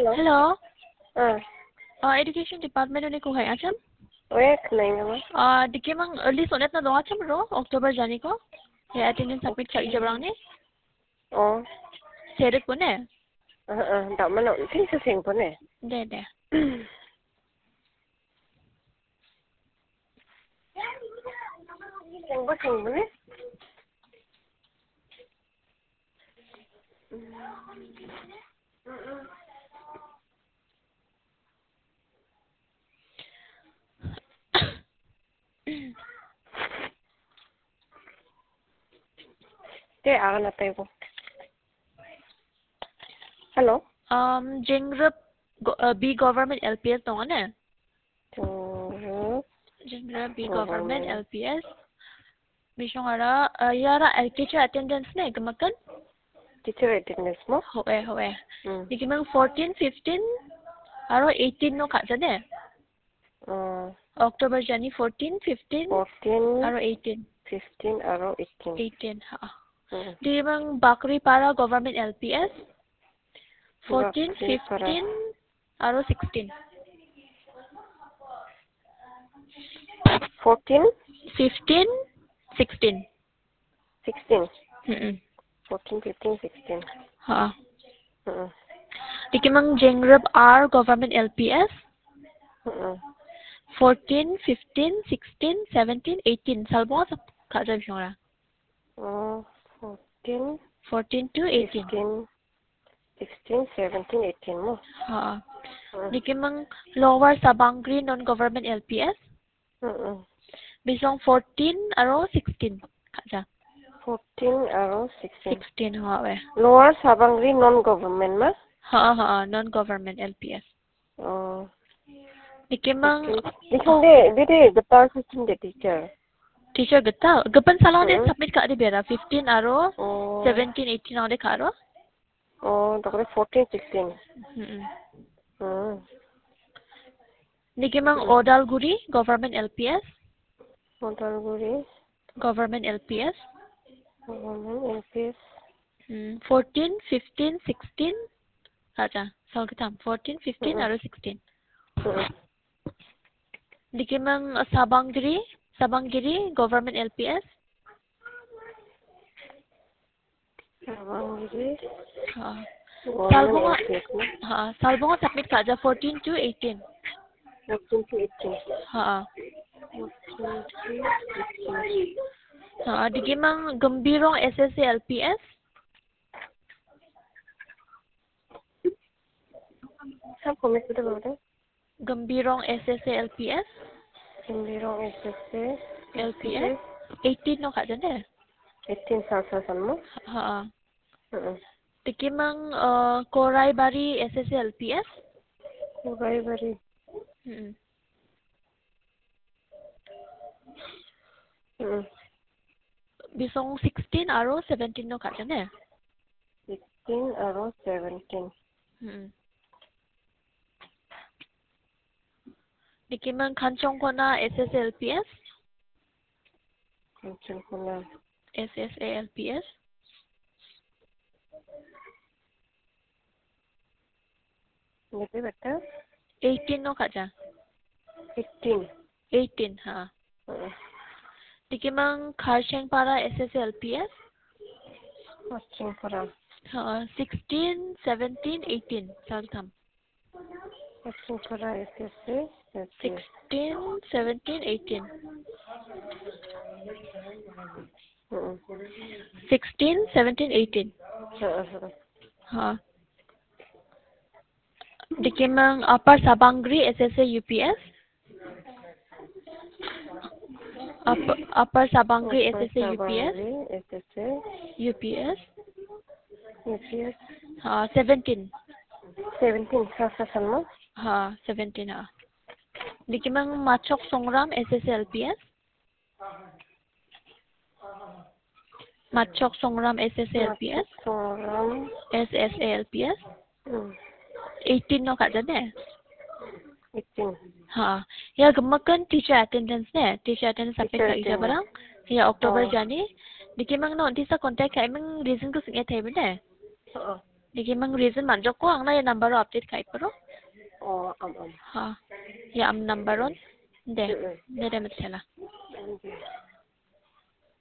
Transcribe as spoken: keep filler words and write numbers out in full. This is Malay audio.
Hello. Hello. Ah, Uh, Education Department ni kuhay acham. wek nai nama. Uh, dikit mang early sonet na doa acham ro October jani ko. Ya attendance submit kali jabrang ni. Oh. Sedek pun eh. Ah ah, tak mana sing sing pun eh. De de. Sing pun sing pun eh. Te akan natai ko. Hello. Um, Jengrep uh, B Government L P S dong ne. Tunggu. Jengrep B Government L P S. Bisong ara uh, yara uh, teacher attendance ne kemakan. Teacher attendance mo? Hoe hoe. Hmm. Dikit mang fourteen, fifteen, aro eighteen no kak jane. Uh, October jani fourteen, fifteen, fourteen, aro eighteen. fifteen, aro eighteen. eighteen ha. Hmm. Di bang Bakri Para Government L P S fourteen, Bakri Para. fifteen, aro sixteen. Fourteen, fifteen, sixteen. sixteen. Hmm. Fourteen, fifteen, sixteen. Ha. Hmm. Di mang Jengrep R Government L P S Hmm. fourteen, fifteen, sixteen, seventeen, eighteen. Salbo sa kak jab siya. Oh, fourteen, fourteen to eighteen. fifteen, sixteen, seventeen, eighteen mo. Ha. Hmm. Di mang Lower Sabangri Non-Government L P S Hmm. bisong fourteen aro sixteen. Kak jab. fourteen, aro sixteen. sixteen ha we. Lower Sabangri non-government ma? Ha ha non-government L P S. Oh. Di mang Dikong de, de de getar system de teacher. teacher geta gapan salon de Hmm. submit kak de bera fifteen aro Oh. seventeen, eighteen aro de karo. Oh, takore fourteen, sixteen. Hmm. Hmm. Di mang Odalguri Government L P S Montalguri, Government L P S government L P S. hmm. fourteen, fifteen, sixteen. Aja, sal ketam fourteen, fifteen Hmm. aro sixteen. Hmm. Di mang Sabangiri Sabangiri Government L P S Sabangri, ha. government Salbonga L P S ma? ha salbonga submit kak ja fourteen to eighteen. fourteen to eighteen. Ha. fourteen to eighteen. Ha, di mang Gembirong S S A L P S Saan comment kita berada? Gembirong S S A L P S Gembirong S S C. L P S eighteen no kak jane. eighteen sal-salan mo? Ha. Hmm. Di mang uh, Korai Bari S S A L P S Kurai bari. hmm. Hmm. Bisong sixteen aro seventeen no kak jane. sixteen aro seventeen. Hmm. Di mang Kanchong Kona S S A L P S Kanchan Kona. S S A L P S Ngerti betul? eighteen no kak ja. eighteen. eighteen ha. Hmm. Di mang Kharcheng Para S S A L P S Kanchan Kona. ha. sixteen, seventeen, eighteen. Sal ketam. Kanchan Kona S S C. sixteen, seventeen, eighteen. Hmm. sixteen, seventeen, eighteen. Hmm. Ha. Di mang Upper Sabangri S S A U P S Upper, Upper Sabangri S S A U P S S S C. U P S U P S. ha. seventeen. seventeen sal-salan mo? Ha. seventeen ha. Di mang Machok Songram S S A L P S Machok Songram S S A L P S Songram. S S A L P S Hmm. eighteen no kak jane. eighteen. Ha. Ya gemakan teacher attendance ne. Teacher attendance submit Teacher kak ija attendance. barang. Ya October Oh. jani. Di mang no disa contact kak emang reason ko singet hai benda. Oo. Digi mang reason man joko ang na number update kai pero. Oh, am am. Ha. Ya am number on. De. Mm. De de metela.